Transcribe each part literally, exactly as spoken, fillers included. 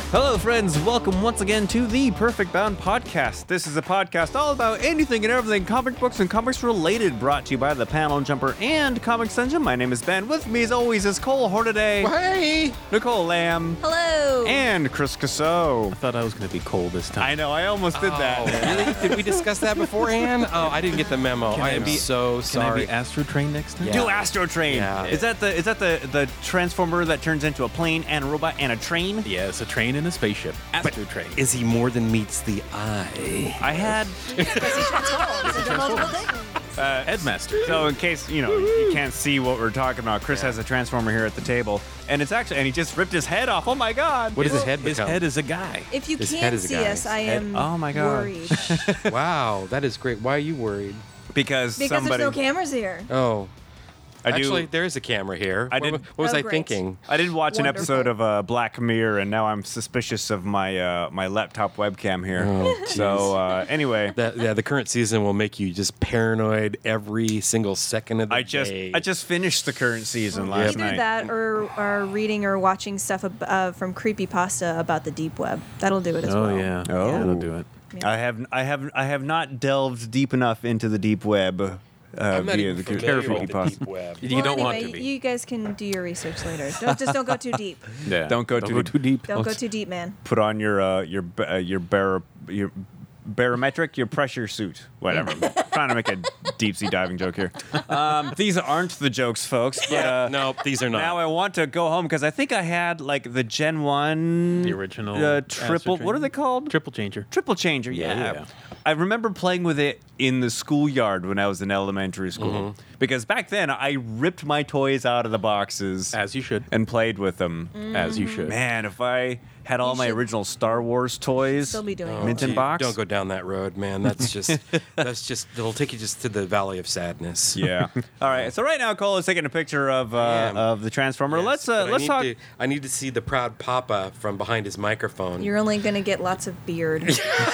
Hello, friends. Welcome once again to the Perfect Bound Podcast. This is a podcast all about anything and everything comic books and comics related, brought to you by the Panel Jumper and Comics Engine. My name is Ben. With me, as always, is Cole Hornaday. Hey! Nicole Lamb. Hello. And Chris Casso. I thought I was going to be Cole this time. I know, I almost did Oh, that. really? Did we discuss that beforehand? Oh, I didn't get the memo. Can I I am be- so Can sorry. I be Astro Train next time? Yeah. Do Astro Train. Yeah. Is that the is that the, the transformer that turns into a plane and a robot and a train? Yeah, it's a train and a spaceship. Astro Train. Is he more than meets the eye? I had Because he transforms into multiple things. uh, Headmaster. So in case, you know, you can't see what we're talking about, Chris Yeah. has a transformer here at the table. And it's actually, and he just ripped his head off. Oh my God. What does his head His become? head is a guy. If you His head can't is a see guy. us, I Head- am oh my God. worried. Wow, that is great. Why are you worried? Because, Because somebody, there's no cameras here. Oh, I do- actually, there is a camera here. I What- did- What, was Oh, I great. thinking? I did watch an Wonderful. episode of uh, Black Mirror, and now I'm suspicious of my uh, my laptop webcam here. Oh, so uh, anyway, That, yeah, the current season will make you just paranoid every single second of the I just day. I just finished the current season last Either night. that or, or reading or watching stuff ab- uh, from Creepypasta about the deep web. That'll do it as Oh, well. yeah. Oh. That'll do it. I have I have I have not delved deep enough into the deep web. Uh, I'm not via even the familiar with the Creepypasta. deep web. You Well, don't anyway, want to be. You guys can do your research later. Don't, just don't go too deep. yeah. Don't go too deep. deep. Don't go too deep, man. Put on your uh, your ba- uh, your bar your barometric your pressure suit. Whatever. I'm trying to make a deep sea diving joke here. Um, these aren't the jokes, folks. But, Yeah, uh, no, these are not. Now I want to go home because I think I had like the Gen One, The original uh, Astro triple. Train. What are they called? Triple changer. Triple changer. Yeah. yeah. I remember playing with it in the schoolyard when I was in elementary school Mm-hmm. because back then I ripped my toys out of the boxes As you should. and played with them. As you should. Man, if I had all You my should original Star Wars toys, Still be doing Oh, it. Mint in gee, box? Don't go down that road, man. That's just that's just it'll take you just to the valley of sadness. yeah. All right. So right now, Cole is taking a picture of uh, am. of the Transformer. Yes, let's uh, but I let's need talk. To, I need to see the proud papa from behind his microphone. You're only going to get lots of beard.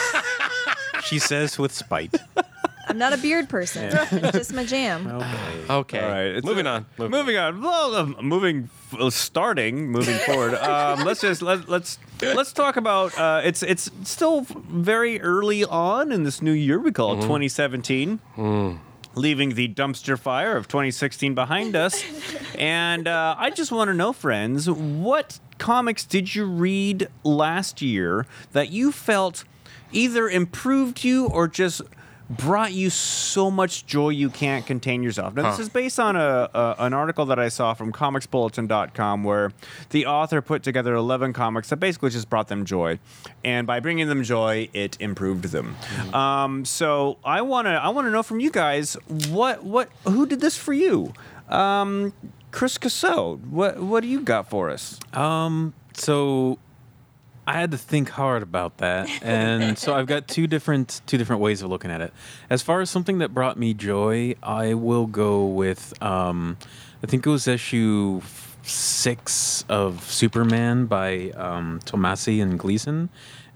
She says with spite. I'm not a beard person. It's just my jam. Okay. okay. All right. it's- Moving on. Moving, Moving on. Well, um, moving, uh, starting, moving forward. Um, let's just let, let's let's talk about. Uh, it's it's still very early on in this new year. We call it twenty seventeen. Leaving the dumpster fire of twenty sixteen behind us, and uh, I just want to know, friends, what comics did you read last year that you felt either improved you or just brought you so much joy you can't contain yourself? Now, this Huh. is based on a, a an article that I saw from comics bulletin dot com where the author put together eleven comics that basically just brought them joy, and by bringing them joy, it improved them. Um, so I wanna I wanna know from you guys what what who did this for you? Um, Chris Casso, what what do you got for us? Um, so I had to think hard about that, and so I've got two different two different ways of looking at it. As far as something that brought me joy, I will go with um, I think it was issue f- six of Superman by um, Tomasi and Gleason,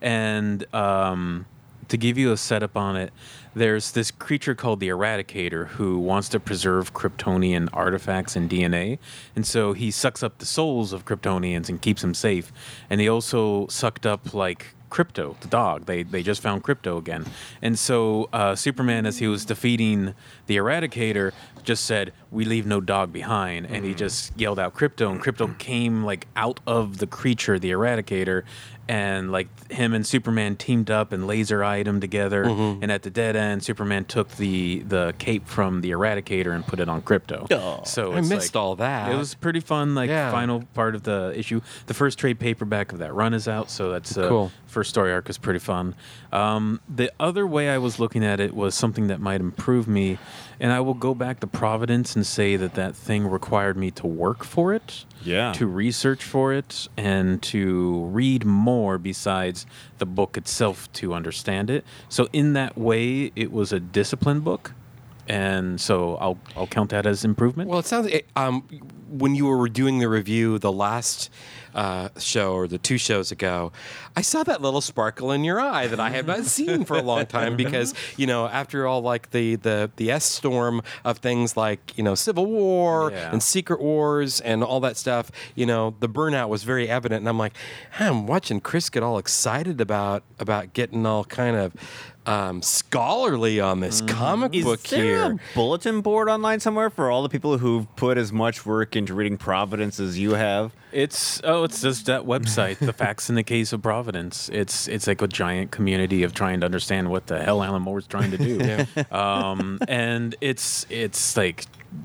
and um, to give you a setup on it, there's this creature called the Eradicator who wants to preserve Kryptonian artifacts and D N A. And so he sucks up the souls of Kryptonians and keeps them safe. And he also sucked up, like, Crypto, the dog. They they just found Crypto again. And so uh, Superman, as he was defeating the Eradicator, just said, "We leave no dog behind." And he just yelled out Crypto, and Crypto came, like, out of the creature, the Eradicator, and like him and Superman teamed up and laser eyed him together. Mm-hmm. And at the dead end, Superman took the the cape from the Eradicator and put it on Crypto. Oh. So I it's missed like, all that. It was pretty fun. Like Yeah. final part of the issue. The first trade paperback of that run is out, so that's uh, Cool. First story arc is pretty fun. Um, the other way I was looking at it was something that might improve me, and I will go back to Providence and say that that thing required me to work for it. Yeah. To research for it and to read more besides the book itself to understand it. So in that way, it was a disciplined book, and so I'll I'll count that as improvement. Well, it sounds it, um when you were doing the review, the last uh, show or the two shows ago, I saw that little sparkle in your eye that I had not seen for a long time because, you know, after all, like the, the, the S storm of things like, you know, Civil War Yeah. and Secret Wars and all that stuff, you know, the burnout was very evident. And I'm like, hey, I'm watching Chris get all excited about, about getting all kind of um, scholarly on this comic Is book there here. a bulletin board online somewhere for all the people who've put as much work into reading Providence as you have? It's oh, it's just that website, The Facts in the Case of Providence. It's it's like a giant community of trying to understand what the hell Alan Moore's trying to do. um, and it's it's like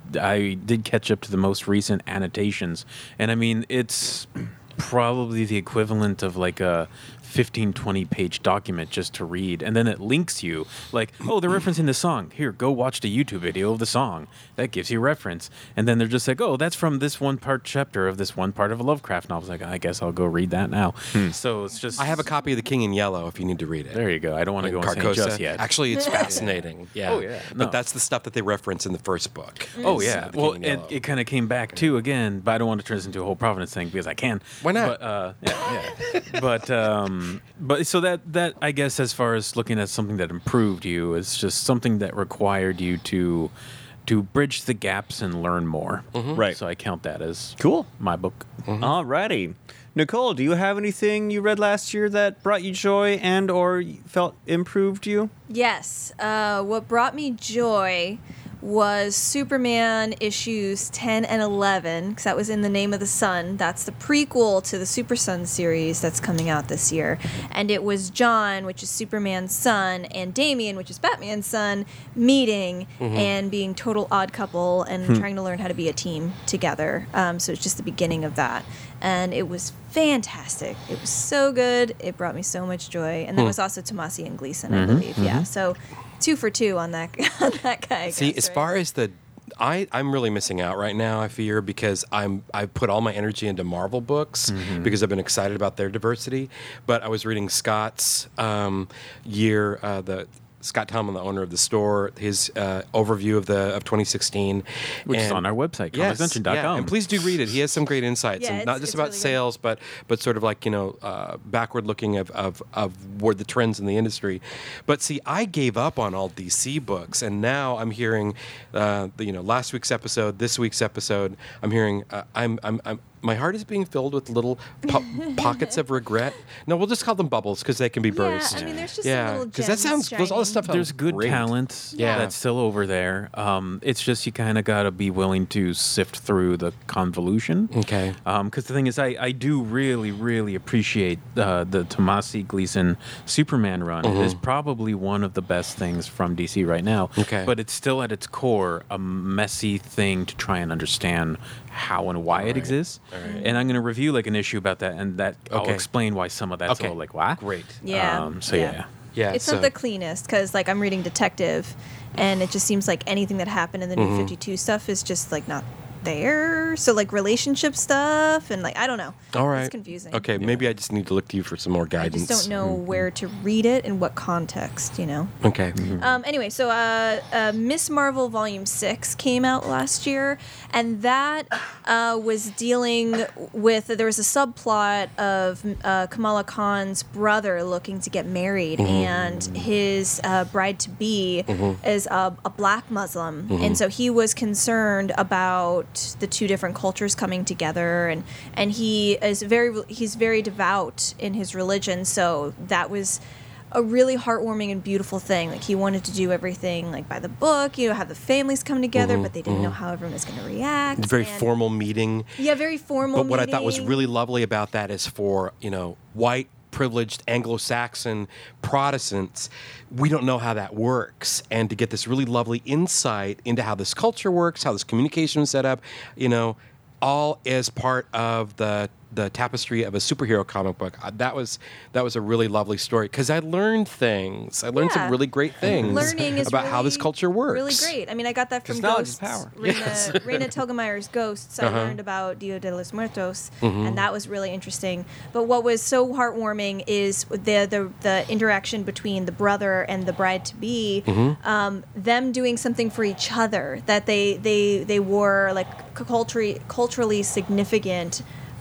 I did catch up to the most recent annotations, and I mean it's probably the equivalent of like a fifteen, twenty page document just to read. And then it links you like, oh, they're referencing the song. Here, go watch the YouTube video of the song. That gives you reference. And then they're just like, oh, that's from this one part chapter of this one part of a Lovecraft novel. I was like, I guess I'll go read that now. So it's just. I have a copy of The King in Yellow if you need to read it. There you go. I don't want to go insane Carcosa. just yet. Actually, it's fascinating. Yeah. Oh, yeah. No. But that's the stuff that they reference in the first book. Oh yeah. The Well, King in it, Yellow. it kind of came back too again, but I don't want to turn this into a whole Providence thing because I can. Why not? But, uh, yeah, yeah. but um, but so that that I guess as far as looking at something that improved you is just something that required you to to bridge the gaps and learn more. Right. So I count that as Cool. my book. Alrighty. Nicole, do you have anything you read last year that brought you joy and or you felt improved you? Yes. Uh, what brought me joy was Superman issues ten and eleven, because that was In the Name of the Sun. That's the prequel to the Super Sun series that's coming out this year. And it was John, which is Superman's son, and Damian, which is Batman's son, meeting and being total odd couple and trying to learn how to be a team together. Um, so it's just the beginning of that. And it was fantastic. It was so good. It brought me so much joy. And there was also Tomasi and Gleason, I believe. Yeah. So two for two on that on that guy. I See, guess, as right? far as the, I I'm really missing out right now. I fear because I'm I put all my energy into Marvel books because I've been excited about their diversity. But I was reading Scott's um, year, uh, the Scott Tomlin, the owner of the store, his uh, overview of the of twenty sixteen, Which is And- on our website, Yes, comic century dot com. yeah, and please do read it. He has some great insights, Yeah, and it's- not just it's about really good. sales, but but sort of like you know uh, backward looking of, of of where the trends in the industry. But see, I gave up on all D C books, and now I'm hearing, uh, the, you know, last week's episode, this week's episode. I'm hearing, uh, I'm I'm I'm. My heart is being filled with little po- pockets of regret. No, we'll just call them bubbles because they can be Yeah, burst. I mean, there's just some little because gems that sounds those all the shining. stuff. There's sounds good great. talent Yeah. that's still over there. Um, it's just you kind of got to be willing to sift through the convolution. Okay. Because the thing is, I, I do really, really appreciate uh, the Tomasi Gleason Superman run. It is probably one of the best things from D C right now. Okay. But it's still at its core a messy thing to try and understand how and why it exists. And I'm going to review like an issue about that, and that I'll Okay. explain why some of that's Okay. all like, what? Great. Yeah. Um, so yeah. yeah. Yeah, It's so- not the cleanest because, like, I'm reading Detective, and it just seems like anything that happened in the New fifty-two stuff is just like not there. So like relationship stuff and like I don't know. All right. It's confusing. Okay, maybe I just need to look to you for some more I guidance. just don't know where to read it in what context, you know. Okay. Um, anyway, so uh, uh, Miss Marvel Volume six came out last year, and that uh, was dealing with, there was a subplot of uh, Kamala Khan's brother looking to get married, and his uh, bride-to-be is a, a black Muslim, and so he was concerned about the two different cultures coming together, and, and he is very, he's very devout in his religion, so that was a really heartwarming and beautiful thing. Like he wanted to do everything like by the book, you know, have the families come together, but they didn't know how everyone was going to react. Very and- formal meeting. Yeah, very formal. But what I thought was meeting. really lovely about that is for, you know, white, privileged Anglo-Saxon Protestants, we don't know how that works. And to get this really lovely insight into how this culture works, how this communication is set up, you know, all as part of the the tapestry of a superhero comic book. Uh, That was that was a really lovely story because I learned things. I learned Yeah. some really great things Learning is about how this really- culture works. Really great. I mean, I got that from 'Cause knowledge is Ghosts. power. Reina, Reina Telgemeier's Ghosts. I Uh-huh. learned about Dia de los Muertos, Mm-hmm. and that was really interesting. But what was so heartwarming is the the, the interaction between the brother and the bride to be, Mm-hmm. um, them doing something for each other that they they they were like culturally culturally significant.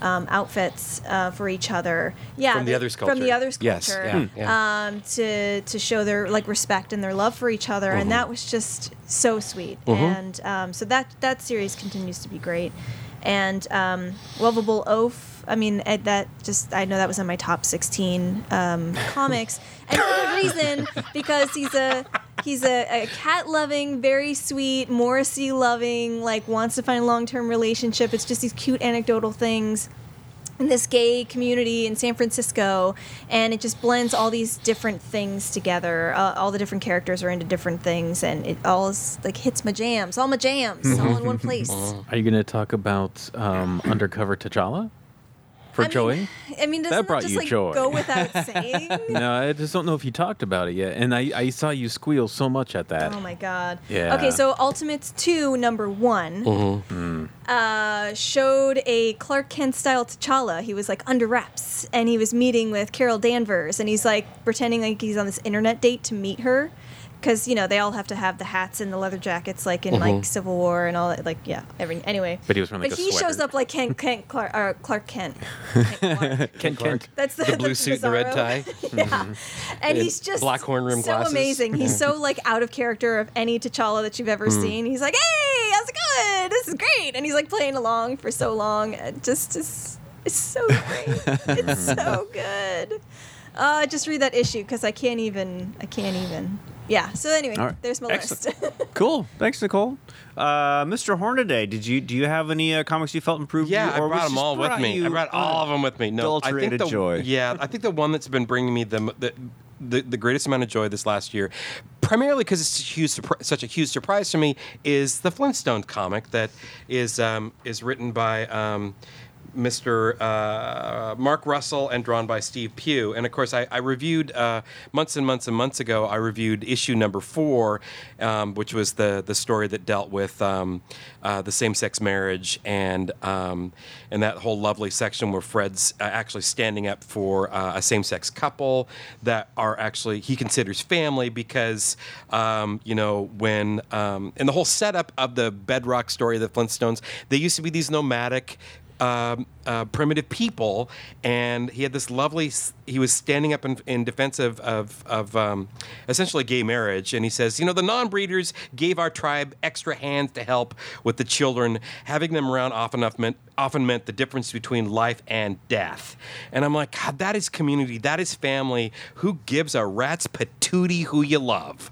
um, outfits uh, for each other. Yeah, From the they- others' From the culture. others' Yes, culture. yeah, yeah. Um, to to show their like respect and their love for each other, Mm-hmm. and that was just so sweet. And um, so that that series continues to be great. And um, Lovable Oaf. I mean, eh, that just I know that was in my top sixteen um, comics, and for good reason, because he's a he's a, a cat loving, very sweet, Morrissey loving, like wants to find a long term relationship. It's just these cute anecdotal things in this gay community in San Francisco, and it just blends all these different things together. Uh, all the different characters are into different things, and it all is like hits my jams, all my jams, all in one place. Are you going to talk about um, Undercover T'Challa for I mean- Joey? I mean, doesn't that, brought just you like joy. go without saying? No, I just don't know if you talked about it yet. And I, I saw you squeal so much at that. Oh my god. Yeah. Okay, so Ultimates two, number one, Mm-hmm. uh, showed a Clark Kent style T'Challa. He was like under wraps, and he was meeting with Carol Danvers, and he's like pretending like he's on this internet date to meet her. Because, you know, they all have to have the hats and the leather jackets, like in like Civil War and all that. Like, yeah, everything. Anyway. But he was wearing, like, But a he shows sweater. up like Kent, Kent Clark, or Clark Kent. Kent Clark. Ken Kent. That's the, The blue suit and the red Bizarro. tie. Yeah, and he's just Black horn rim so glasses. amazing. He's so like out of character of any T'Challa that you've ever seen. He's like, "Hey, how's it going? This is great," and he's like playing along for so long. It just is, it's so great. It's so good. Uh, just read that issue because I can't even. I can't even. Yeah. So anyway, All right. there's my Excellent. list. Cool. Thanks, Nicole. Uh, Mister Hornaday, did you do you have any uh, comics you felt improved? Yeah, you, I or brought was them just all with brought me. you I brought all of them with me. No, I think adulterated the joy. yeah, I think the one that's been bringing me the the, the, the greatest amount of joy this last year, primarily because it's a huge, surpri- such a huge surprise to me, is the Flintstones comic that is um, is written by. Um, Mister Uh, Mark Russell and drawn by Steve Pugh. And of course, I, I reviewed uh, months and months and months ago. I reviewed issue number four, um, which was the the story that dealt with um, uh, the same-sex marriage and um, and that whole lovely section where Fred's uh, actually standing up for uh, a same-sex couple that are actually he considers family because um, you know when um, and the whole setup of the bedrock story of the Flintstones, they used to be these nomadic. Um, uh, primitive people, and he had this lovely. He was standing up in, in defense of of, of um, essentially gay marriage, and he says, you know, the non-breeders gave our tribe extra hands to help with the children. Having them around often enough meant often meant the difference between life and death. And I'm like, God, that is community, that is family. Who gives a rat's patootie who you love?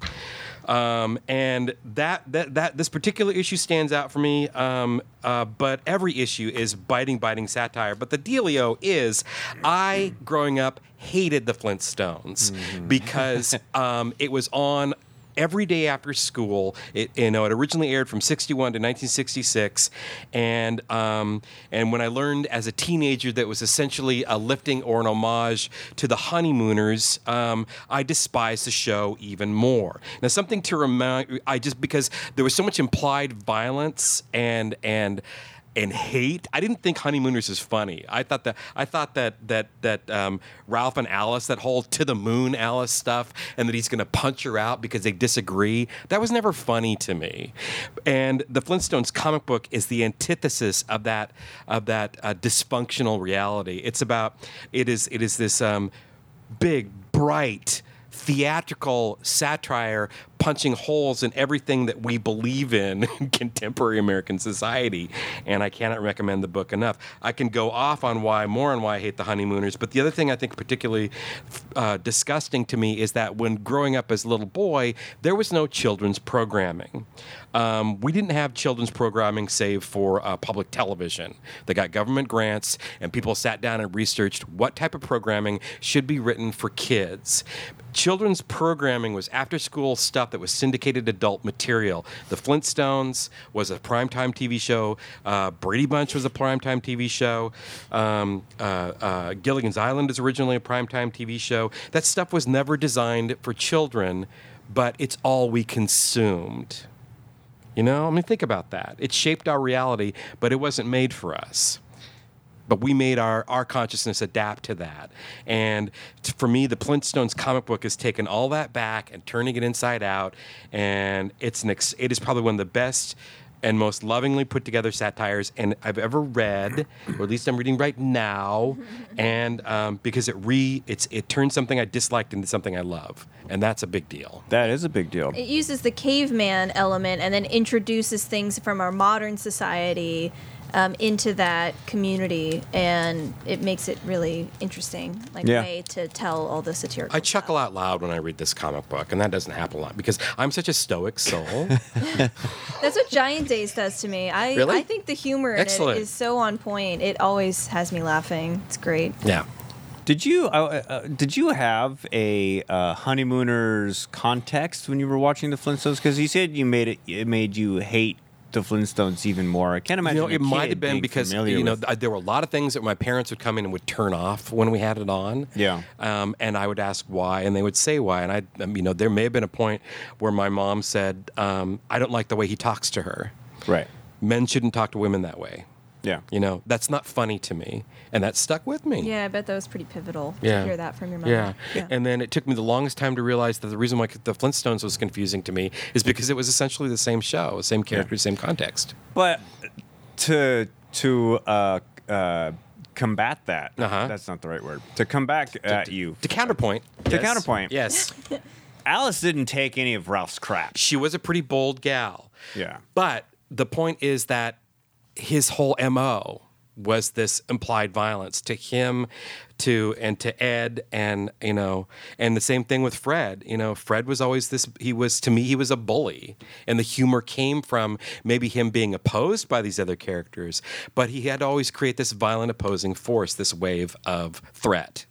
Um, and that, that that this particular issue stands out for me. Um, uh, but every issue is biting, biting satire. But the dealio is, I growing up hated the Flintstones because um, it was on every day after school. It, you know, it originally aired from sixty-one to nineteen sixty-six, and um, and when I learned as a teenager that it was essentially a lifting or an homage to the Honeymooners, um, I despised the show even more. Now, something to remind, I just because there was so much implied violence and and. and hate. I didn't think Honeymooners is funny. I thought that I thought that that that um, Ralph and Alice, that whole to the moon Alice stuff, and that he's going to punch her out because they disagree. That was never funny to me. And the Flintstones comic book is the antithesis of that of that uh, dysfunctional reality. It's about it is it is this um, big bright theatrical satire punching holes in everything that we believe in in contemporary American society. And I cannot recommend the book enough. I can go off on why, more on why I hate the Honeymooners. But the other thing I think particularly uh, disgusting to me is that when growing up as a little boy, there was no children's programming. Um, we didn't have children's programming save for uh, public television. They got government grants, and people sat down and researched what type of programming should be written for kids. Children's programming was after-school stuff that was syndicated adult material. The Flintstones was a primetime T V show. Uh, Brady Bunch was a primetime T V show. Um, uh, uh, Gilligan's Island is originally a primetime T V show. That stuff was never designed for children, but it's all we consumed. You know, I mean, think about that. It shaped our reality, but it wasn't made for us. But we made our, our consciousness adapt to that. And t- for me, the Flintstones comic book has taken all that back and turning it inside out. And it's an ex- it is probably one of the best and most lovingly put together satires and I've ever read, or at least I'm reading right now, and um, because it re it's it turns something I disliked into something I love, and that's a big deal. That is a big deal. It uses the caveman element and then introduces things from our modern society um, into that community, and it makes it really interesting, like Yeah. way to tell all the satirical I chuckle stuff. out loud when I read this comic book, and that doesn't happen a lot because I'm such a stoic soul. That's what Giant Days does to me. I Really? I think the humor in Excellent. it is so on point. It always has me laughing. It's great. Yeah. Did you uh, uh, did you have a uh, honeymooners context when you were watching the Flintstones? Because you said you made it it made you hate the Flintstones even more. I can't imagine. You know, a it might kid have been being because familiar you know with- th- there were a lot of things that my parents would come in and would turn off when we had it on. Yeah. Um, and I would ask why, and they would say why. And I, um, you know, there may have been a point where my mom said, um, "I don't like the way he talks to her. right. Men shouldn't talk to women that way." Yeah. You know, that's not funny to me, and that stuck with me. Yeah, I bet that was pretty pivotal Yeah. to hear that from your mother. Yeah. And then it took me the longest time to realize that the reason why the Flintstones was confusing to me is because it was essentially the same show, same character, same context. But to to uh, uh, combat that, Uh-huh. that's not the right word. To come back at you, To counterpoint. To yes. counterpoint. Yes. Alice didn't take any of Ralph's crap. She was a pretty bold gal. Yeah. But the point is that his whole M O was this implied violence to him, to and to Ed, and you know, and the same thing with Fred. You know, Fred was always this. He was to me, he was a bully, and the humor came from maybe him being opposed by these other characters, but he had to always create this violent opposing force, this wave of threat.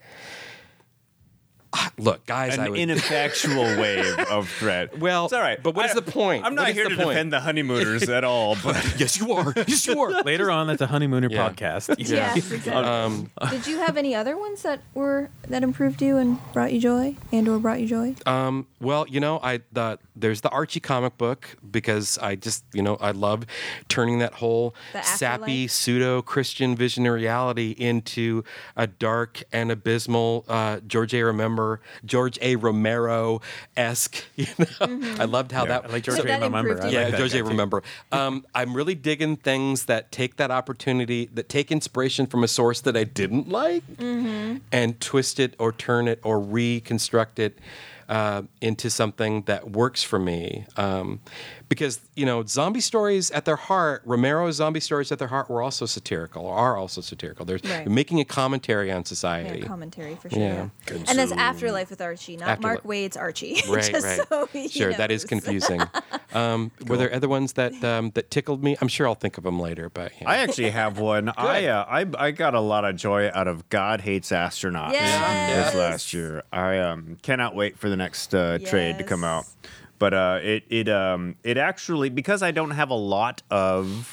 Ah, Look, guys, An I would, ineffectual wave of threat. Well, it's all right. but what I- is the point? I'm not What is here the to point? defend the honeymooners at all, but yes, you are. Yes, you are. Later on at the Honeymooner Yeah. podcast. Yeah, exactly. Um, Did you have any other ones that were that improved you and brought you joy, and or brought you joy? Um, well, you know, I the, there's the Archie comic book because I just, you know, I love turning that whole The sappy afterlife? pseudo Christian vision of reality into a dark and abysmal uh, George A. Remember George A. Romero esque. You know, I loved how that. I like George So A. that Remember. improved I you. yeah, like that George guy A. too. Remember. Um, I'm really digging things that take that opportunity, that take inspiration from a source that I didn't like, and twist it or turn it or reconstruct it uh, into something that works for me. Um, because you know, zombie stories at their heart, Romero's zombie stories at their heart were also satirical, are also satirical. There's Right. they're making a commentary on Yeah, society. commentary for sure. Yeah. Yeah. And that's Afterlife with Archie, not Afterlife. Mark Wade's Archie. Right, Just right. so he Sure, that is knows. confusing. Um, Were there other ones that um, that tickled me? I'm sure I'll think of them later, but yeah. I actually have one. I, uh, I I got a lot of joy out of God Hates Astronauts Yes. this last year. I um, cannot wait for the next uh, trade to come out. Yes. But uh, it it um it actually, because I don't have a lot of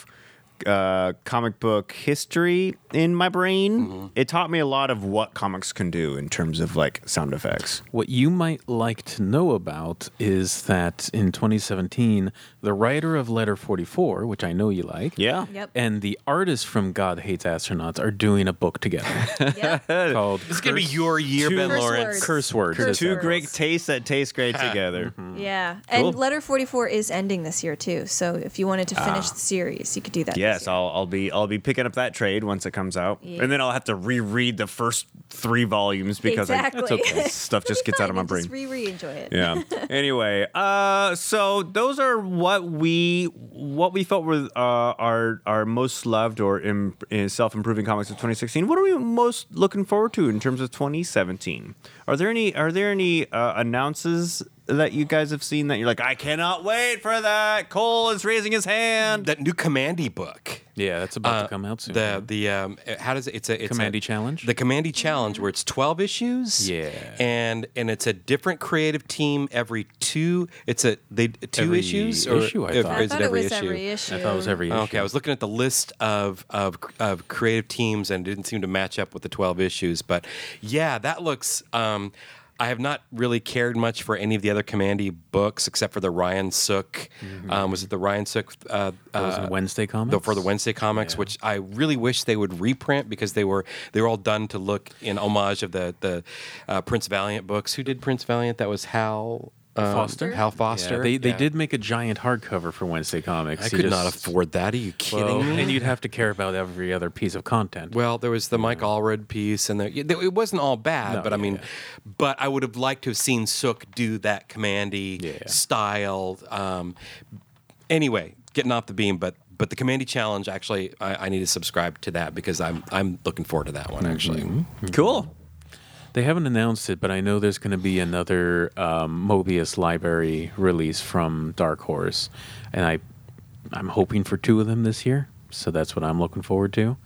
uh, comic book history in my brain, Mm-hmm. it taught me a lot of what comics can do in terms of like sound effects. What you might like to know about is that in twenty seventeen, the writer of Letter forty-four, which I know you like, Yeah. Yep. and the artist from God Hates Astronauts are doing a book together Yep. called This is gonna be your year, Ben Curse Lawrence. words. Curse Words. Curse Two Words. great tastes that taste great together. Yeah. Cool. And Letter forty-four is ending this year too. So if you wanted to finish the series, you could do that. this Yes, year. I'll I'll be I'll be picking up that trade once it comes out, Yeah. and then I'll have to reread the first three volumes because Exactly. I, this stuff just gets out of my brain. Just re-re enjoy it. Yeah. Anyway, uh, so those are what we what we felt were uh, our our most loved or im- in self improving comics of twenty sixteen. What are we most looking forward to in terms of twenty seventeen? Are there any Are there any uh, announces that you guys have seen that you're like, I cannot wait for that? Cole is raising his hand. That new Commandy book. Yeah, that's about Uh, to come out soon. The the um, how does it? It's a it's Commandy a, Challenge? The Commandy Challenge, where it's twelve issues. Yeah. and and it's a different creative team every two. It's a they two Every issues issue, I if- thought. or I is thought it it every was issue? every issue. I thought it was every issue. Okay, I was looking at the list of, of of creative teams and it didn't seem to match up with the twelve issues. But yeah, that looks. Um, I have not really cared much for any of the other Commandy books except for the Ryan Sook. Um, was it the Ryan Sook? Uh, Those uh, in Wednesday comics? the, for the Wednesday comics, Yeah. which I really wish they would reprint because they were they were all done to look in homage of the the uh, Prince Valiant books. Who did Prince Valiant? That was Hal. um, Foster? Hal Yeah, Foster. they they Yeah. did make a giant hardcover for Wednesday Comics. I You could not just- afford that. Are you kidding well, me? and you'd have to care about every other piece of content. Well, there was the Mike Allred piece, and the, it wasn't all bad, No, but I yeah, mean, yeah. but I would have liked to have seen Sook do that Commandy Yeah. style. Um, anyway, getting off the beam, but but the Commandy challenge, actually, I, I need to subscribe to that because I'm I'm looking forward to that one actually. Mm-hmm. Cool. They haven't announced it, but I know there's going to be another um, Mobius library release from Dark Horse, and I, I'm hoping for two of them this year. So that's what I'm looking forward to.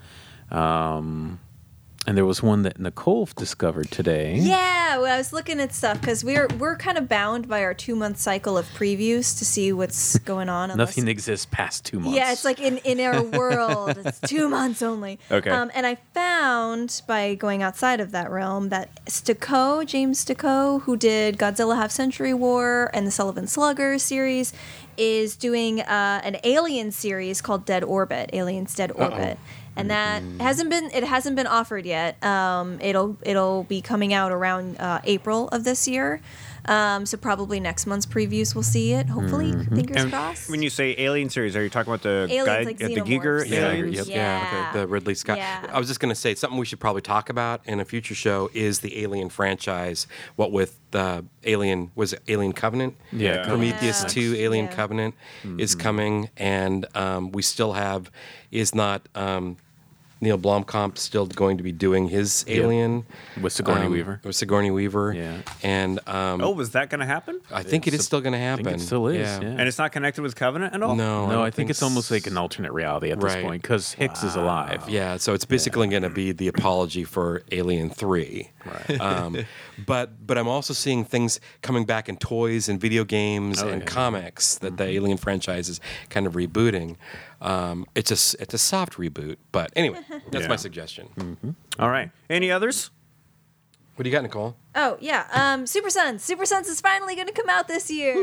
Um, and there was one that Nicole discovered today. Yeah, well, I was looking at stuff because we're we're kind of bound by our two month cycle of previews to see what's going on. unless- Nothing exists past two months. Yeah, it's like in, in our world, it's two months only. Okay. Um, and I found by going outside of that realm that Sticko, James Sticko, who did Godzilla Half Century War and the Sullivan Slugger series, is doing uh, an Alien series called Dead Orbit, Aliens Dead Orbit. And that hasn't been it hasn't been offered yet. Um, it'll it'll be coming out around uh, April of this year. Um, so probably next month's previews we'll see it. Hopefully, fingers And crossed. when you say alien series, are you talking about the Aliens, guy, like uh, the Giger xenomorphs. Yeah, aliens? yep, Yeah. okay, the Ridley Scott. Yeah. I was just going to say something we should probably talk about in a future show is the Alien franchise. What with the Alien was it Alien Covenant? Yeah, Prometheus Yeah. two, Alien Yeah. Covenant is coming, and um, we still have is not. Um, Neil Blomkamp still going to be doing his Alien With Sigourney um, Weaver. With Sigourney Weaver, Yeah. and um, Oh, was that going to happen? I think it is still going to I happen. think it still is. Yeah. And it's not connected with Covenant at all? No, No, don't I think it's almost like an alternate reality at this Right. point because Hicks is alive. Yeah, so it's basically going to be the apology for Alien three. Right. Um, but but I'm also seeing things coming back in toys and video games Oh, and yeah. comics that the Alien franchise is kind of rebooting. Um, it's a s- it's a soft reboot, but anyway, that's Yeah. my suggestion. All right. Any others? What do you got, Nicole? Oh yeah, um, Super Sons. Super Sons is finally going to come out this year.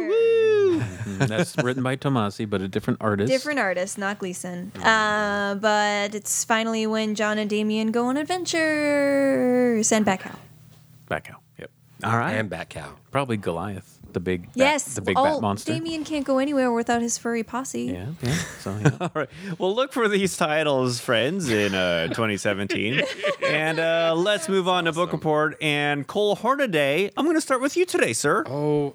Mm, That's written by Tomasi, but a different artist. Different artist, not Gleason. Uh, but it's finally when John and Damien go on adventures and back out. Back out. Yep. All right. And Bat Cow. Probably Goliath, the big bat, Yes. the big oh, bat monster. Damien can't go anywhere without his furry posse. Yeah, yeah. So yeah. All right. Well, look for these titles, friends, in uh, twenty seventeen. And uh, let's move on to Book Report. And Cole Hornaday, I'm going to start with you today, sir. Oh,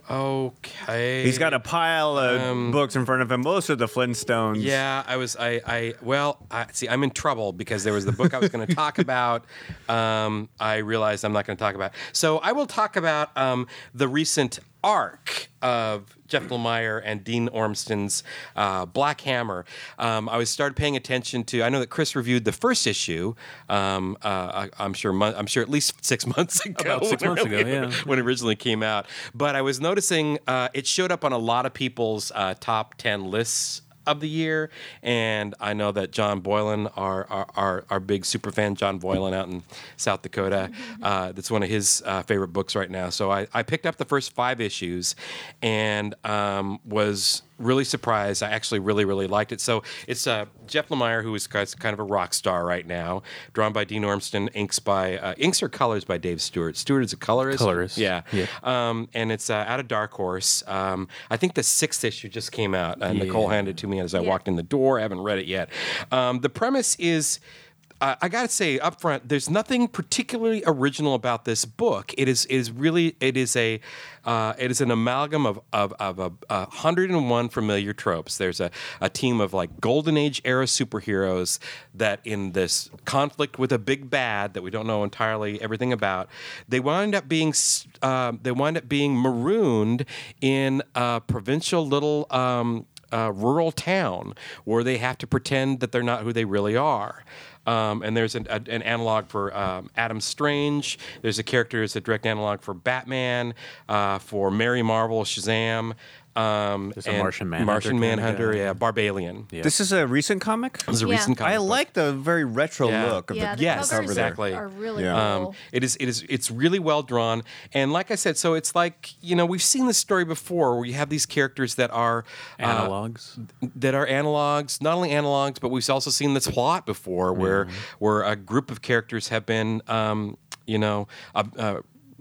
okay. He's got a pile of Um, books in front of him, most of the Flintstones. Yeah, I was. I. I well, I, see, I'm in trouble because there was the book I was going to talk about. Um, I realized I'm not going to talk about. So I will talk about um, the recent arc of Jeff Lemire and Dean Ormston's uh, Black Hammer. Um, I was started paying attention to. I know that Chris reviewed the first issue. Um, uh, I, I'm sure. Mon- I'm sure at least six months ago. About six when it months ago, really- yeah. when it originally came out. But I was noticing uh, it showed up on a lot of people's uh, top ten lists of the year, and I know that John Boylan, our our, our, our big super fan John Boylan out in South Dakota, uh, that's one of his uh, favorite books right now. So I, I picked up the first five issues and um, was really surprised. I actually really, really liked it. So it's uh, Jeff Lemire, who is kind of a rock star right now, drawn by Dean Ormston, inks by uh, inks or colors by Dave Stewart. Stewart is a colorist. Colorist. Yeah. Yeah. Um, and it's uh, out of Dark Horse. Um, I think the sixth issue just came out. Uh, Nicole Yeah. handed it to me as I Yeah. walked in the door. I haven't read it yet. Um, the premise is. Uh, I gotta say up front, there's nothing particularly original about this book. It is is really it is a uh, it is an amalgam of of, of a, a hundred and one familiar tropes. There's a, a team of like golden age era superheroes that in this conflict with a big bad that we don't know entirely everything about, they wind up being s- uh, they wind up being marooned in a provincial little. Um, Uh, rural town where they have to pretend that they're not who they really are. Um, and there's an, a, an analog for um, Adam Strange. There's a character as a direct analog for Batman, uh, for Mary Marvel, Shazam. Um, There's a and Martian Manhunter Martian kinda Manhunter, guy. yeah, Barbalian. Yeah. This is a recent comic? This is a Yeah. recent comic I book. like the very retro Yeah. look of Yeah, the the Yes, covers exactly. are really Yeah. cool. Um, it is. It is. It's really well drawn, and like I said, so it's like you know we've seen this story before, where you have these characters that are uh, Analogs. that are analogs, not only analogs, but we've also seen this plot before, where where a group of characters have been, um, you know, uh, uh,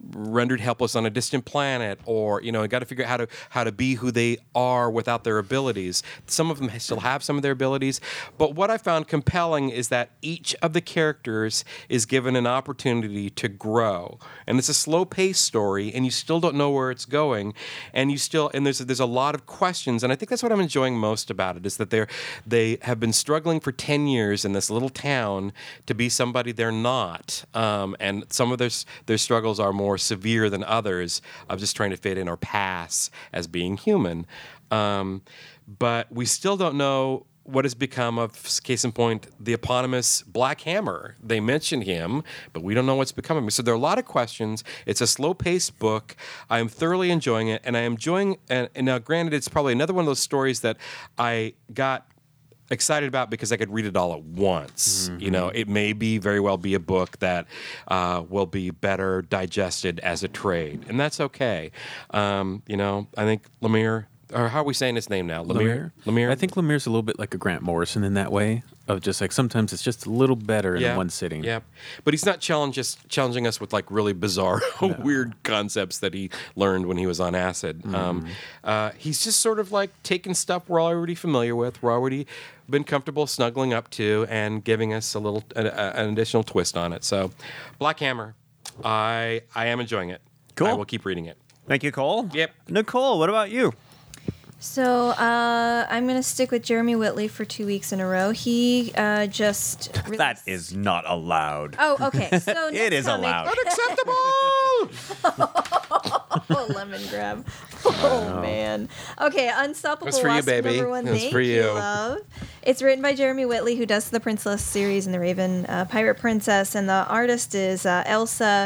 rendered helpless on a distant planet, or you know, got to figure out how to how to be who they are without their abilities. Some of them still have some of their abilities, but what I found compelling is that each of the characters is given an opportunity to grow, and it's a slow-paced story, and you still don't know where it's going, and you still and there's there's a lot of questions, and I think that's what I'm enjoying most about it is that they're they have been struggling for ten years in this little town to be somebody they're not, um, and some of their their struggles are more severe than others of just trying to fit in or pass as being human. Um, but we still don't know what has become of, case in point, the eponymous Black Hammer. They mention him, but we don't know what's become of him. So there are a lot of questions. It's a slow-paced book. I am thoroughly enjoying it, and I am enjoying, and, and now granted, it's probably another one of those stories that I got excited about because I could read it all at once. Mm-hmm. You know, it may be very well be a book that uh, will be better digested as a trade, and that's okay. Um, you know, I think Lemire, or how are we saying his name now? Lemire? Lemire. I think Lemire's a little bit like a Grant Morrison in that way, of just like sometimes it's just a little better yeah. in one sitting. Yeah, but he's not challenge us, challenging us with like really bizarre, no. weird concepts that he learned when he was on acid. Mm. Um, uh, he's just sort of like taking stuff we're already familiar with, we're already been comfortable snuggling up to, and giving us a little a, a, an additional twist on it. So, Black Hammer, I I am enjoying it. Cool. I will keep reading it. Thank you, Cole. Yep. Nicole, what about you? So uh, I'm going to stick with Jeremy Whitley for two weeks in a row. He uh, just released... That is not allowed. Oh, okay. So it is comic... allowed. Unacceptable! Oh, lemon grab. Oh, man. Okay, Unstoppable That's for you, Wasp baby. number one. That's Thank for you. Love. It's written by Jeremy Whitley, who does the Princess series and the Raven uh, Pirate Princess, and the artist is uh, Elsa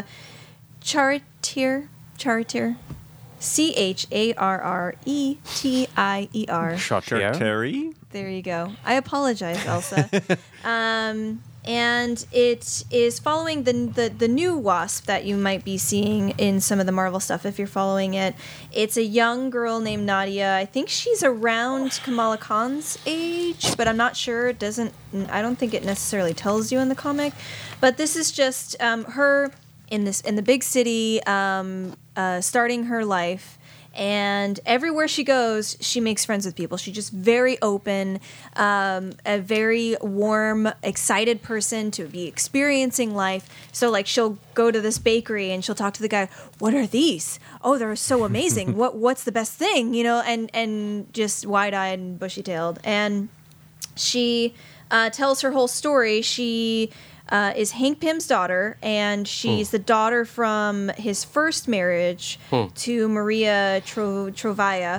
Charretier. Charretier. C H A R R E T I E R. Charretier. There you go. I apologize, Elsa. um, and it is following the, the the new Wasp that you might be seeing in some of the Marvel stuff if you're following it. It's a young girl named Nadia. I think she's around Kamala Khan's age, but I'm not sure. It doesn't. I don't think it necessarily tells you in the comic. But this is just um, her in this in the big city, um, uh, starting her life. And everywhere she goes, she makes friends with people. She's just very open, um, a very warm, excited person to be experiencing life. So, like, she'll go to this bakery and she'll talk to the guy. What are these? Oh, they're so amazing. what What's the best thing? You know, and and just wide-eyed and bushy-tailed. And she uh, tells her whole story. She Uh, is Hank Pym's daughter, and she's hmm. the daughter from his first marriage hmm. to Maria Tro- Trovaya,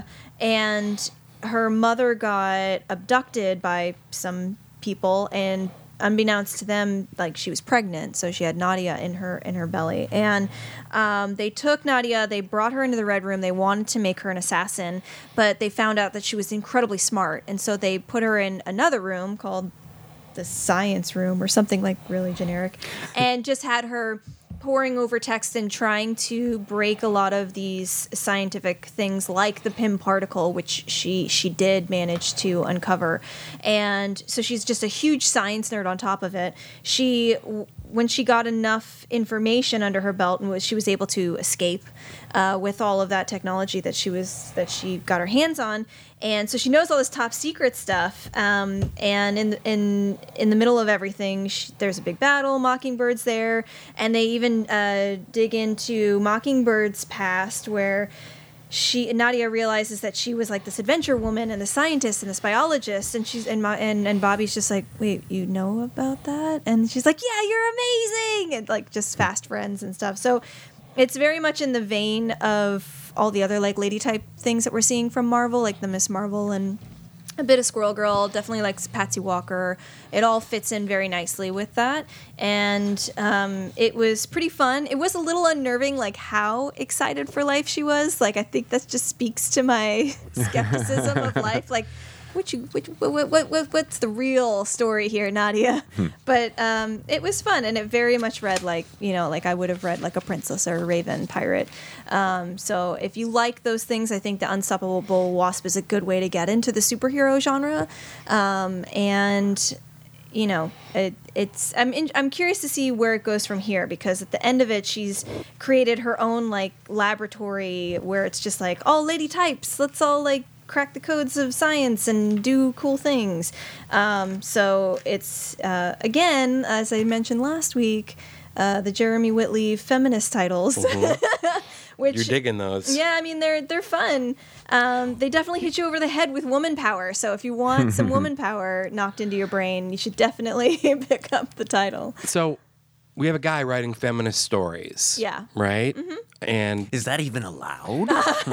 and her mother got abducted by some people, and unbeknownst to them, like, she was pregnant, so she had Nadia in her in her belly, and um, they took Nadia, they brought her into the Red Room, they wanted to make her an assassin, but they found out that she was incredibly smart, and so they put her in another room called the science room or something like really generic, and just had her poring over text and trying to break a lot of these scientific things like the Pym particle, which she she did manage to uncover. And so she's just a huge science nerd on top of it. She, when she got enough information under her belt and was she was able to escape uh, with all of that technology that she was that she got her hands on. And so she knows all this top secret stuff. Um, and in in in the middle of everything, she, there's a big battle. Mockingbird's there, and they even uh, dig into Mockingbird's past, where she Nadia realizes that she was like this adventure woman and the scientist and this biologist, and she's and and and Bobby's just like, wait, you know about that? And she's like, yeah, you're amazing, and like just fast friends and stuff. So it's very much in the vein of all the other like lady type things that we're seeing from Marvel, like the Miss Marvel and a bit of Squirrel Girl, definitely like Patsy Walker. It all fits in very nicely with that. And um, it was pretty fun. It was a little unnerving, like how excited for life she was. Like, I think that just speaks to my skepticism of life. Like, what you, what, what, what, what, what's the real story here, Nadia? Hmm. But um, it was fun, and it very much read like, you know, like I would have read like a princess or a Raven pirate. Um, so if you like those things, I think the Unstoppable Wasp is a good way to get into the superhero genre. Um, and you know, it, it's I'm in, I'm curious to see where it goes from here, because at the end of it, she's created her own like laboratory where it's just like all lady types. Let's all like crack the codes of science and do cool things. Um, so it's uh, again, as I mentioned last week, uh, the Jeremy Whitley feminist titles. Mm-hmm. Which, You're digging those. yeah, I mean they're they're fun. Um, they definitely hit you over the head with woman power. So if you want some woman power knocked into your brain, you should definitely pick up the title. So we have a guy writing feminist stories. Yeah. Right? Mm-hmm. And Is that even allowed?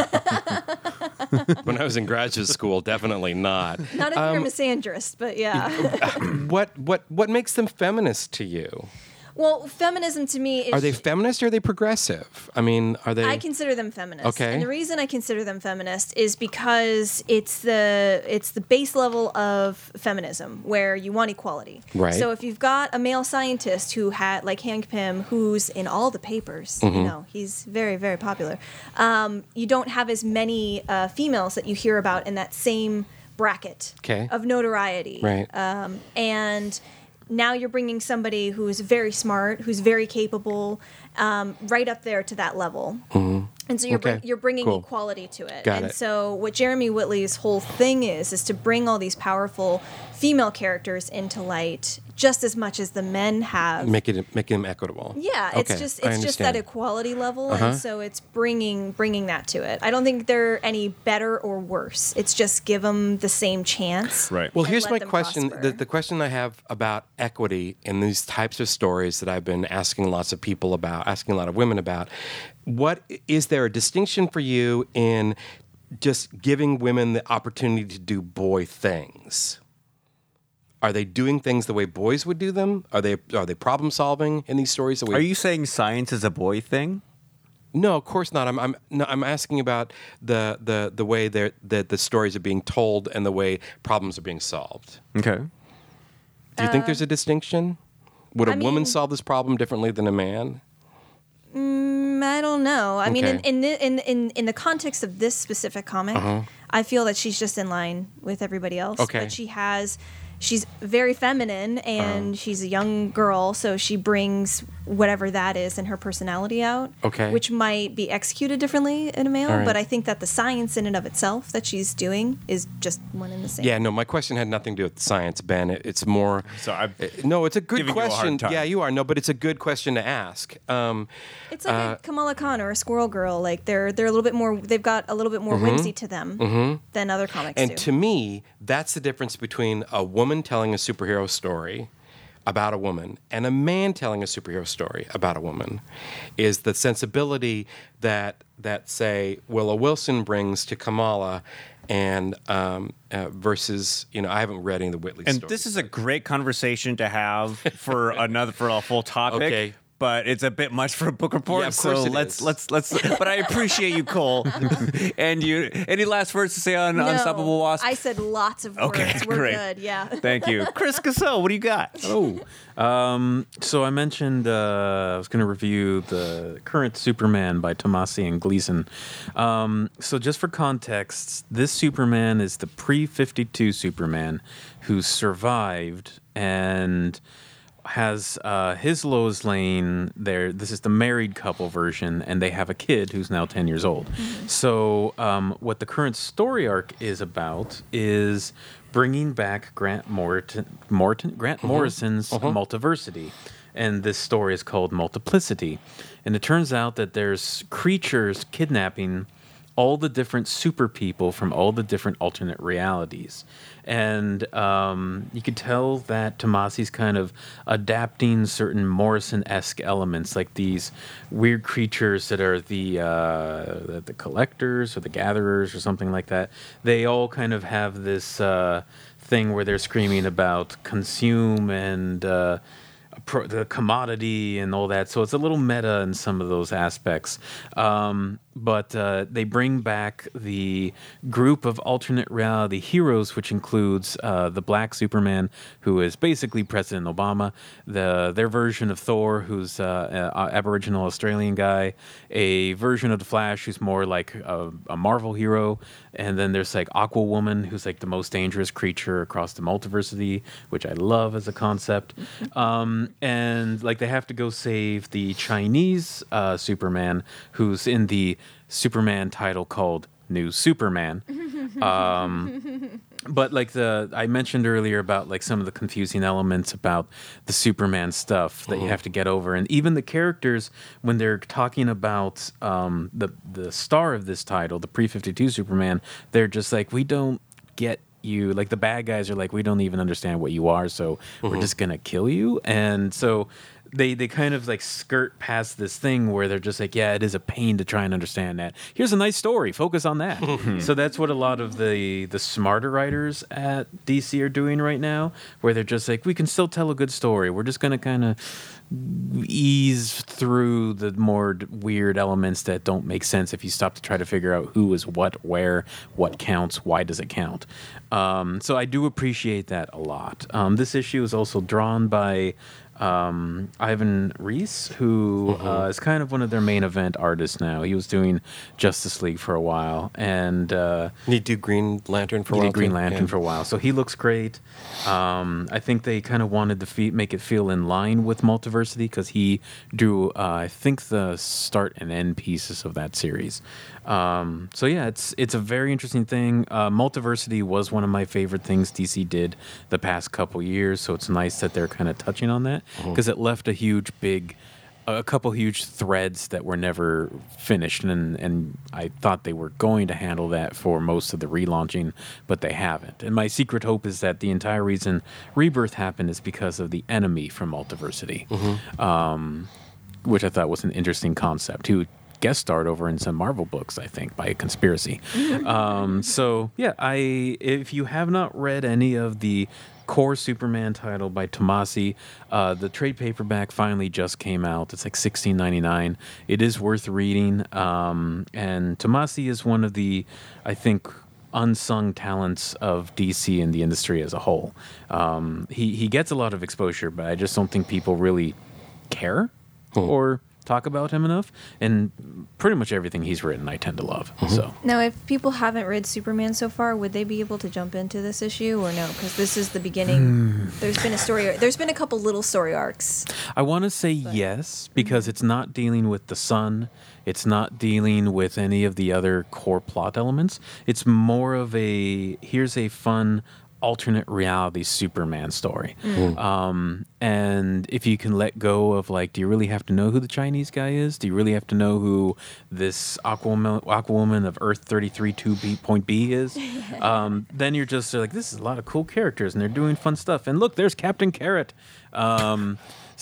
when I was in graduate school, definitely not. Not if you're a misandrist, but yeah. What what what makes them feminist to you? Well, feminism to me is... Are they feminist or are they progressive? I mean, are they... I consider them feminist. Okay. And the reason I consider them feminist is because it's the it's the base level of feminism where you want equality. Right. So if you've got a male scientist who had like Hank Pym, who's in all the papers, Mm-hmm. you know, he's very very popular. Um, you don't have as many uh, females that you hear about in that same bracket Okay. of notoriety. Right. Um, and now you're bringing somebody who's very smart, who's very capable, um, right up there to that level. Mm-hmm. And so you're Okay. bring, you're bringing Cool. equality to it. Got and it. so what Jeremy Whitley's whole thing is is to bring all these powerful female characters into light just as much as the men have. Make it making them equitable. Yeah, Okay, it's just I it's just that understand. equality level, Uh-huh. and so it's bringing bringing that to it. I don't think they're any better or worse. It's just give them the same chance. Right. Well, and here's let my them question. prosper. The, the question I have about equity in these types of stories that I've been asking lots of people about, asking a lot of women about, what is there a distinction for you in just giving women the opportunity to do boy things? Are they doing things the way boys would do them? Are they are they problem solving in these stories? The way Are you saying science is a boy thing? No, of course not. I'm I'm no, I'm asking about the the the way that the, the stories are being told and the way problems are being solved. Okay. Do you think there's a distinction? Would a I woman mean- solve this problem differently than a man? Mm, I don't know. I mean, in Okay. in, the, in in in the context of this specific comic, I feel that she's just in line with everybody else. Uh-huh. Okay. But she has, she's very feminine, and Uh-huh. she's a young girl, so she brings whatever that is in her personality out. Okay. Which might be executed differently in a male, All right. but I think that the science in and of itself that she's doing is just one and the same. Yeah, no. My question had nothing to do with science, Ben. It, it's more. So I'm Uh, no, it's a good giving you a hard question. time. Yeah, you are. No, but it's a good question to ask. Um, It's like Uh, a Kamala Khan or a Squirrel Girl. Like they're they're a little bit more. They've got a little bit more whimsy to them than other comics Mm-hmm. and do. to me, that's the difference between a woman telling a superhero story about a woman and a man telling a superhero story about a woman, is the sensibility that that say Willow Wilson brings to Kamala, and um, uh, versus you know I haven't read any of the Whitley And stories. this is a great conversation to have for another for a full topic. Okay. But it's a bit much for a book report, Yeah, of course so it let's is. let's let's. But I appreciate you, Cole. And you, any last words to say on No, Unstoppable Wasp? I said lots of Okay, words. We're great. good. Yeah. Thank you, Chris Cassell. What do you got? Oh, um, so I mentioned uh, I was going to review the current Superman by Tomasi and Gleason. Um, so just for context, this Superman is the pre fifty-two Superman who survived and has uh, his Lois Lane there. This is the married couple version, and they have a kid who's now ten years old. So um, what the current story arc is about is bringing back Grant Morton, Morton Grant Morrison's Multiversity. And this story is called Multiplicity. And it turns out that there's creatures kidnapping all the different super people from all the different alternate realities. And um, you could tell that Tomasi's kind of adapting certain Morrison-esque elements, like these weird creatures that are the, uh, the the collectors or the gatherers or something like that. They all kind of have this uh, thing where they're screaming about consume and... Uh, pro- the commodity and all that. So it's a little meta in some of those aspects. Um, but uh, they bring back the group of alternate reality heroes, which includes uh, the Black Superman, who is basically President Obama, the their version of Thor, who's uh, an Aboriginal Australian guy, a version of the Flash, who's more like a, a Marvel hero, and then there's like Aquawoman, who's like the most dangerous creature across the multiversity, which I love as a concept. Um, and like they have to go save the Chinese uh, Superman, who's in the Superman title called New Superman. Um, but like the I mentioned earlier about like some of the confusing elements about the Superman stuff that you have to get over, and even the characters when they're talking about um, the the star of this title, the pre fifty-two Superman, they're just like, we don't get you. Like the bad guys are like, we don't even understand what you are, so we're just gonna kill you. And so they they kind of like skirt past this thing where they're just like, yeah, it is a pain to try and understand that. Here's a nice story, focus on that. So that's what a lot of the the smarter writers at D C are doing right now, where they're just like, we can still tell a good story, we're just gonna kind of ease through the more d- weird elements that don't make sense if you stop to try to figure out who is what, where, what counts, why does it count. Um, so I do appreciate that a lot. Um, this issue is also drawn by um, Ivan Reis, who uh, is kind of one of their main event artists now. He was doing Justice League for a while, and uh, You do Green Lantern for a he while. did Green too? Lantern Yeah. for a while, so he looks great. Um, I think they kind of wanted to fe- make it feel in line with Multiversity because he drew, uh, I think, the start and end pieces of that series. Um, so yeah, it's it's a very interesting thing. Uh, Multiversity was one of my favorite things D C did the past couple years, so it's nice that they're kind of touching on that because it left a huge, big. A couple huge threads that were never finished, and, and I thought they were going to handle that for most of the relaunching, but they haven't. And my secret hope is that the entire reason Rebirth happened is because of the enemy from Multiversity, um, which I thought was an interesting concept. Who guest starred over in some Marvel books, I think, by a conspiracy. um, so yeah, I if you have not read any of the core Superman title by Tomasi, uh, the trade paperback finally just came out. It's like sixteen ninety-nine. It is worth reading, um, and Tomasi is one of the, I think, unsung talents of D C and the industry as a whole. Um, he he gets a lot of exposure, but I just don't think people really care or talk about him enough. And pretty much everything he's written, I tend to love. So. Now, if people haven't read Superman so far, would they be able to jump into this issue or no? Because this is the beginning. There's been a story. There's been a couple little story arcs. I want to say yes, because it's not dealing with the sun. It's not dealing with any of the other core plot elements. It's more of a, here's a fun alternate reality Superman story. Um, and if you can let go of like, do you really have to know who the Chinese guy is? Do you really have to know who this Aquawoman, Aquawoman of Earth thirty-three two B point B is? Um, then you're just like, this is a lot of cool characters and they're doing fun stuff. And look, there's Captain Carrot. Um,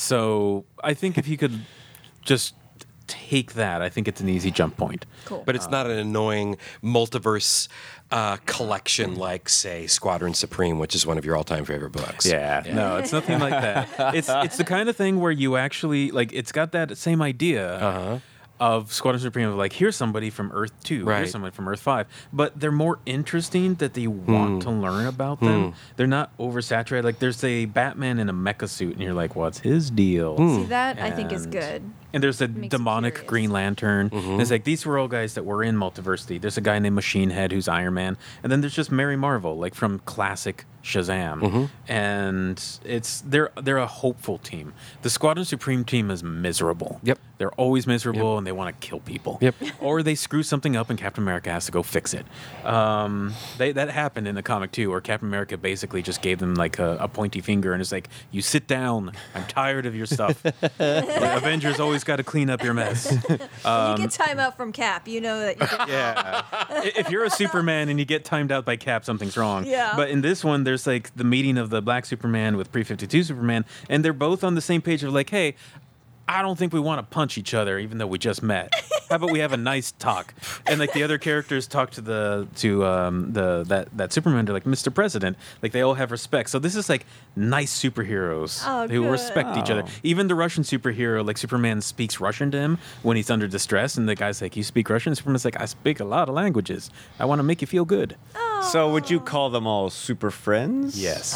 so I think if you could just take that, I think it's an easy jump point. Cool. But it's not an annoying multiverse uh, collection like, say, Squadron Supreme, which is one of your all-time favorite books. Yeah, no, it's nothing like that. It's it's the kind of thing where you actually like. It's got that same idea Uh-huh. of Squadron Supreme of like, here's somebody from Earth Two, Right. here's somebody from Earth Five, but they're more interesting that they want to learn about them. They're not oversaturated. Like there's a Batman in a mecha suit, and you're like, what's his deal? See, that I think is And- good. And there's a Makes you demonic curious. Green Lantern. And it's like, these were all guys that were in Multiversity. There's a guy named Machine Head who's Iron Man. And then there's just Mary Marvel, like from classic Shazam. And it's they're they're a hopeful team. The Squadron Supreme team is miserable. Yep. They're always miserable and they want to kill people. Yep. Or they screw something up and Captain America has to go fix it. Um, they, that happened in the comic too, where Captain America basically just gave them like a, a pointy finger and is like, you sit down. I'm tired of your stuff. The Avengers always got to clean up your mess. When you get time out from Cap, you know that you get Yeah. I- If you're a Superman and you get timed out by Cap, something's wrong. Yeah. But in this one, there's like the meeting of the Black Superman with Pre fifty-two Superman, and they're both on the same page of like, hey, I don't think we want to punch each other, even though we just met. How about we have a nice talk? And like the other characters talk to the to um, the that that Superman. They're like, Mister President. Like they all have respect. So this is like nice superheroes Oh, who good. respect each other. Oh. Even the Russian superhero, like Superman, speaks Russian to him when he's under distress, and the guy's like, "You speak Russian?" Superman's like, "I speak a lot of languages. I want to make you feel good." So would you call them all super friends? Yes.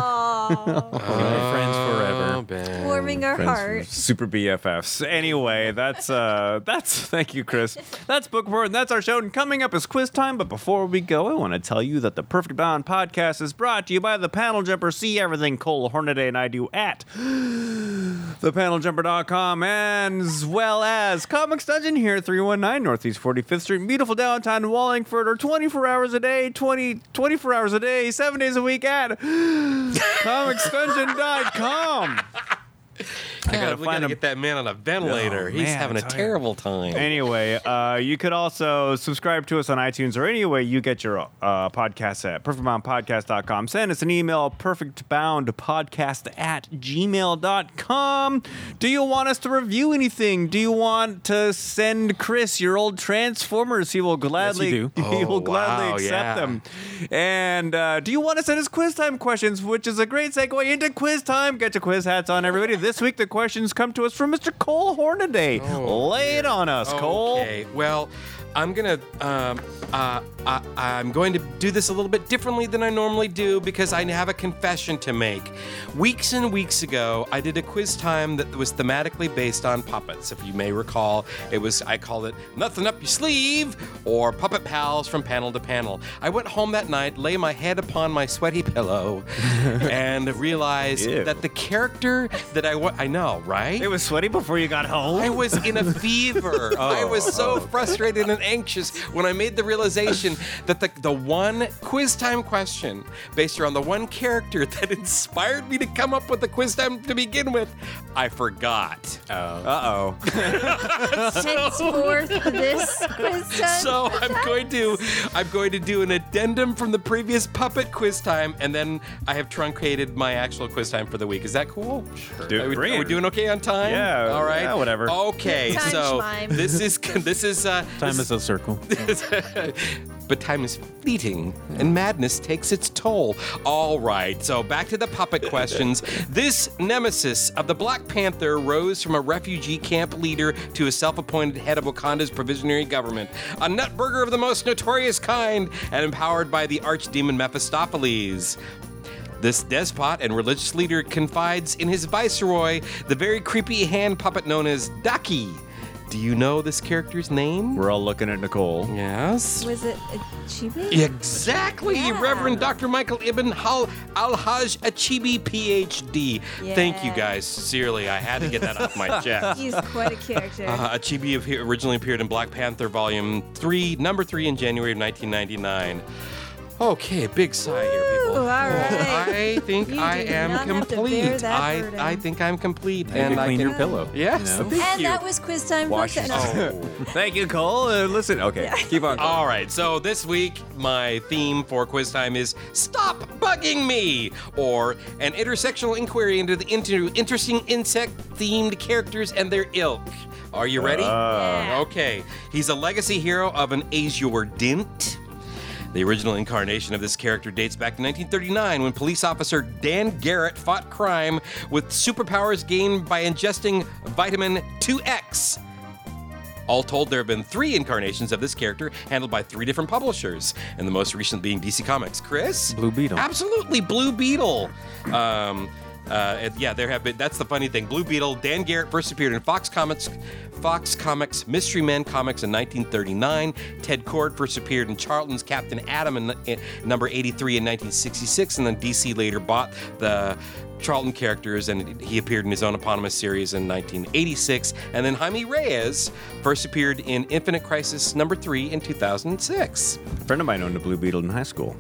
Oh, We're friends forever. Oh, Ben. warming our Friends, heart. super B F Fs. Anyway, that's uh, that's thank you, Chris. That's Book Report, and that's our show. And coming up is quiz time. But before we go, I want to tell you that the Perfect Bound podcast is brought to you by the Panel Jumper. See everything Cole Hornaday and I do at the panel jumper dot com, and as well as Comics Dungeon here, three one nine Northeast forty-fifth Street, beautiful downtown Wallingford, or twenty-four hours a day, twenty, twenty-four hours a day, seven days a week at comics dungeon dot com. I God, gotta we find gotta him. get that man on a ventilator. Oh, He's man, having a I'm tired. terrible time. Anyway, uh, you could also subscribe to us on iTunes or any way you get your uh, podcasts at perfect bound podcast dot com. Send us an email, perfectboundpodcast at gmail dot com. Do you want us to review anything? Do you want to send Chris your old Transformers? He will gladly, you do. he will Oh, gladly wow, accept yeah. them. And uh, do you want to send us quiz time questions, which is a great segue into quiz time? Get your quiz hats on, everybody. This week, the questions come to us from Mister Cole Hornaday. Oh, Lay it on us, Cole. Okay, well, I'm gonna um, uh, I, I'm going to do this a little bit differently than I normally do because I have a confession to make. Weeks and weeks ago, I did a quiz time that was thematically based on puppets. If you may recall, it was I called it "Nothing Up Your Sleeve" or "Puppet Pals from Panel to Panel." I went home that night, lay my head upon my sweaty pillow, and realized Ew. that the character that I wa- I know, right? It was sweaty before you got home. I was in a fever. I was so frustrated and anxious when I made the realization that the, the one quiz time question based around the one character that inspired me to come up with the quiz time to begin with, I forgot. Uh oh. Henceforth, this quiz time. So I'm going to I'm going to do an addendum from the previous puppet quiz time, and then I have truncated my actual quiz time for the week. Is that cool? Sure. Dude, are, we, bring are we it. doing okay on time? Yeah, All right. yeah, whatever. Okay. Time so schmime. this is this is uh, Time this is a circle. but time is fleeting, and madness takes its toll. All right, so back to the puppet questions. This nemesis of the Black Panther rose from a refugee camp leader to a self-appointed head of Wakanda's provisionary government, a nutburger of the most notorious kind, and empowered by the archdemon Mephistopheles. This despot and religious leader confides in his viceroy, the very creepy hand puppet known as Daki. Do you know this character's name? We're all looking at Nicole. Yes. Was it a Chibi? Exactly, Yeah. Reverend Doctor Michael Ibn Hal Al-Hajj Achibi, P H D. Thank you Yeah. guys, sincerely. I had to get that off my chest. He's quite a character. Uh, Achibi appear- originally appeared in Black Panther Volume three, Number three in January of nineteen ninety-nine. Okay, big sigh here, people. Ooh, all right. I think You I do am not have to bear complete. that I, burden. I think I'm complete. You and can I clean can your pillow. Yes. you know? Thank and you. that was quiz time. Wash folks. yourself. No. Thank you, Cole. Uh, listen, okay, keep on. All right, so this week my theme for quiz time is Stop Bugging Me, or an intersectional inquiry into the inter- interesting insect-themed characters and their ilk. Are you ready? Yeah. Okay, he's a legacy hero of an Azure Dint. The original incarnation of this character dates back to nineteen thirty-nine when police officer Dan Garrett fought crime with superpowers gained by ingesting vitamin two X. All told, there have been three incarnations of this character handled by three different publishers, and the most recent being D C Comics. Chris? Blue Beetle. Absolutely, Blue Beetle. Um, uh, and yeah, there have been. That's the funny thing. Blue Beetle. Dan Garrett first appeared in Fox Comics, Fox Comics Mystery Men comics in nineteen thirty-nine. Ted Kord first appeared in Charlton's Captain Atom in, in number eighty-three in nineteen sixty-six, and then D C later bought the Charlton characters, and he appeared in his own eponymous series in nineteen eighty-six. And then Jaime Reyes first appeared in Infinite Crisis number three in two thousand six. A friend of mine owned a Blue Beetle in high school.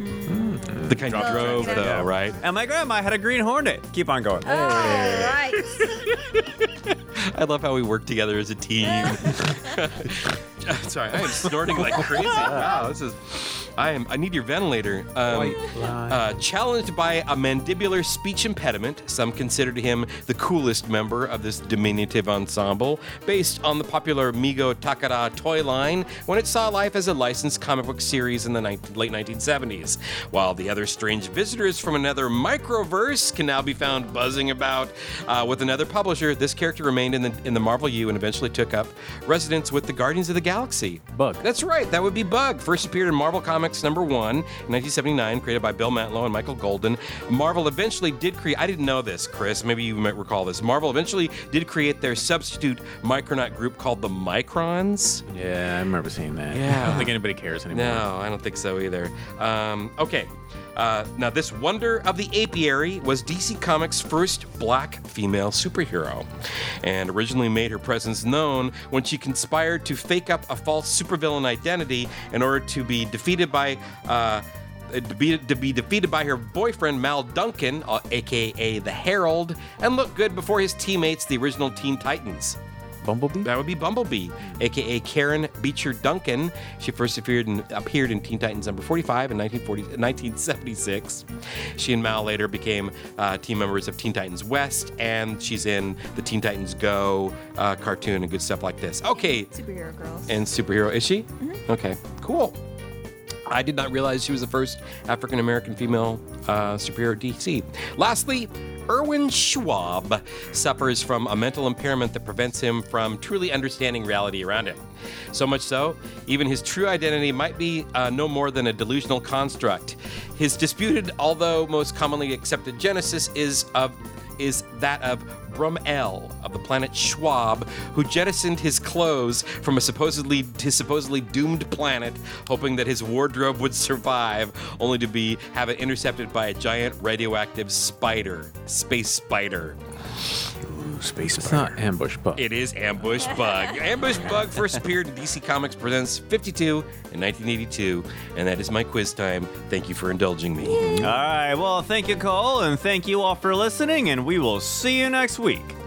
The kind you Oh, drove, okay. though, right? And my grandma had a green hornet. Keep on going. All right. I love how we work together as a team. Sorry, I am snorting like crazy. Wow, this is. I am. I need your ventilator. Um, uh, challenged by a mandibular speech impediment, some considered him the coolest member of this diminutive ensemble, based on the popular Migo Takara toy line when it saw life as a licensed comic book series in the ni- late nineteen seventies. While the other strange visitors from another microverse can now be found buzzing about uh, with another publisher, this character remained in the in the Marvel U and eventually took up residence with the Guardians of the Galaxy. Bug. That's right. That would be Bug. First appeared in Marvel Comics number one in nineteen seventy-nine, created by Bill Mantlo and Michael Golden. Marvel eventually did create, I didn't know this, Chris, maybe you might recall this. Marvel eventually did create their substitute Micronaut group called the Microns. Yeah, I remember seeing that. Yeah. I don't think anybody cares anymore. No, I don't think so either. Um, okay. Uh, now, this Wonder of the Apiary was D C Comics' first black female superhero, and originally made her presence known when she conspired to fake up a false supervillain identity in order to be defeated by. Uh, to be, to be defeated by her boyfriend Mal Duncan, uh, aka the Herald, and look good before his teammates, the original Teen Titans. Bumblebee? That would be Bumblebee, aka Karen Beecher Duncan. She first appeared in, appeared in Teen Titans number forty-five in nineteen seventy-six. She and Mal later became uh, team members of Teen Titans West, and she's in the Teen Titans Go uh, cartoon and good stuff like this. Okay. Superhero girls. And superhero, is she? Mm-hmm. Okay, cool. I did not realize she was the first African-American female uh, superhero at D C. Lastly, Erwin Schwab suffers from a mental impairment that prevents him from truly understanding reality around him. So much so, even his true identity might be uh, no more than a delusional construct. His disputed, although most commonly accepted genesis is of is that of Brum-El of the planet Schwab, who jettisoned his clothes from a supposedly his supposedly doomed planet, hoping that his wardrobe would survive, only to be have it intercepted by a giant radioactive spider, space spider. Space It's Spider. not Ambush Bug. It is Ambush Bug. Ambush Bug first appeared in D C Comics Presents fifty-two in nineteen eighty-two, and that is my quiz time. Thank you for indulging me. All right. Well, thank you, Cole, and thank you all for listening, and we will see you next week.